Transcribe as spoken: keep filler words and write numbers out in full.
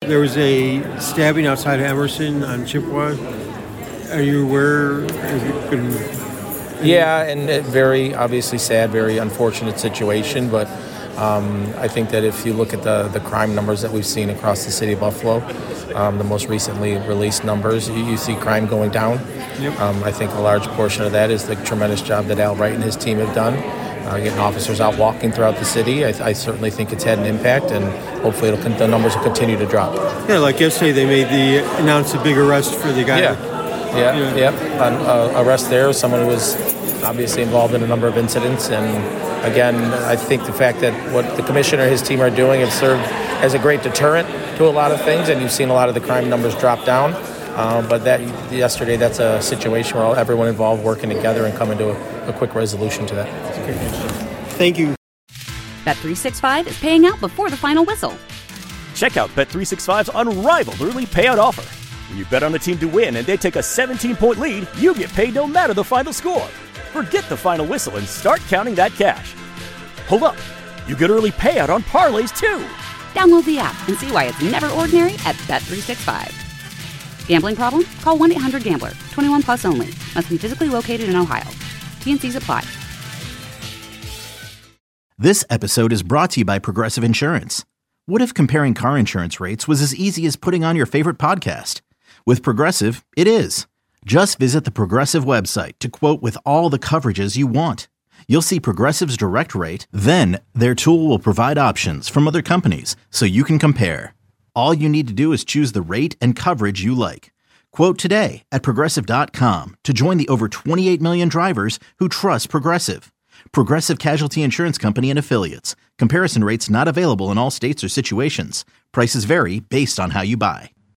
There was a stabbing outside of Emerson on Chippewa. Are you aware? Has it been... Yeah, and a very obviously sad, very unfortunate situation. But um, I think that if you look at the, the crime numbers that we've seen across the city of Buffalo, um, the most recently released numbers, you, you see crime going down. Yep. Um, I think a large portion of that is the tremendous job that Al Wright and his team have done. Uh, getting officers out walking throughout the city, I, I certainly think it's had an impact, and hopefully it'll con- the numbers will continue to drop. Yeah, like yesterday they made the announced a big arrest for the guy. Yeah, yeah, yeah. An uh, arrest there, someone who was obviously involved in a number of incidents, and again, I think the fact that what the commissioner and his team are doing have served as a great deterrent to a lot of things, and you've seen a lot of the crime numbers drop down. Uh, but that yesterday, that's a situation where everyone involved working together and coming to a, a quick resolution to that. Thank you. Bet three sixty-five is paying out before the final whistle. Check out Bet three sixty-five's unrivaled early payout offer. When you bet on a team to win and they take a seventeen-point lead, you get paid no matter the final score. Forget the final whistle and start counting that cash. Hold up. You get early payout on parlays, too. Download the app and see why it's never ordinary at Bet three sixty-five. Gambling problem? Call one eight hundred gambler. twenty-one plus only. Must be physically located in Ohio. T N Cs apply. This episode is brought to you by Progressive Insurance. What if comparing car insurance rates was as easy as putting on your favorite podcast? With Progressive, it is. Just visit the Progressive website to quote with all the coverages you want. You'll see Progressive's direct rate, then their tool will provide options from other companies so you can compare. All you need to do is choose the rate and coverage you like. Quote today at Progressive dot com to join the over twenty-eight million drivers who trust Progressive. Progressive Casualty Insurance Company and Affiliates. Comparison rates not available in all states or situations. Prices vary based on how you buy.